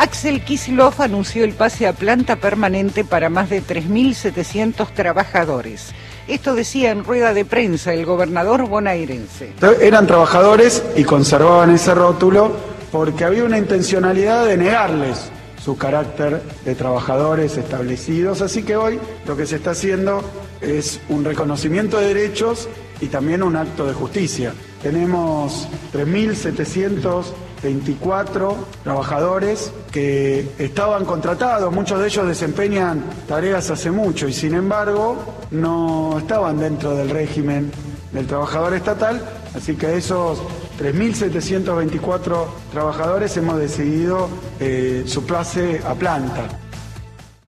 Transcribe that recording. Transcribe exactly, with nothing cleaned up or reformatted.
Axel Kicillof anunció el pase a planta permanente para más de tres mil setecientos trabajadores. Esto decía en rueda de prensa el gobernador bonaerense. Eran trabajadores y conservaban ese rótulo porque había una intencionalidad de negarles su carácter de trabajadores establecidos. Así que hoy lo que se está haciendo es un reconocimiento de derechos y también un acto de justicia. Tenemos tres mil setecientos veinticuatro trabajadores que estaban contratados, muchos de ellos desempeñan tareas hace mucho y sin embargo no estaban dentro del régimen del trabajador estatal, así que esos tres mil setecientos veinticuatro trabajadores hemos decidido eh, su pase a planta.